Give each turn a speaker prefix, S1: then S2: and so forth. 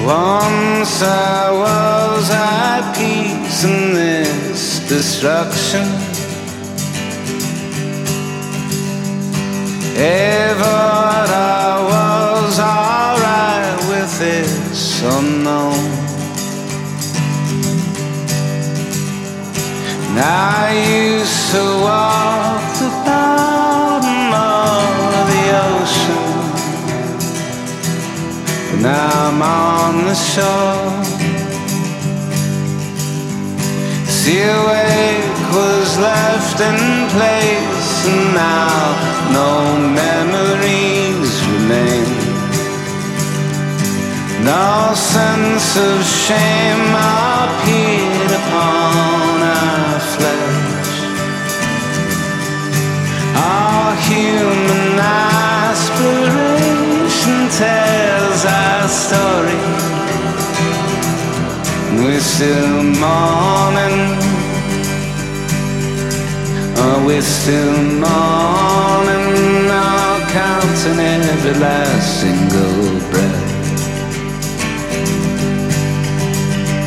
S1: Once I was at peace in this destruction. Ever I was alright with this unknown. And I used to walk the bottom of the ocean. Now I'm on the shore. Sea wake was left in place, and now no memories remain. No sense of shame appeared upon our flesh. Our human aspiration tells our story. We're still mourning. We're still mourning.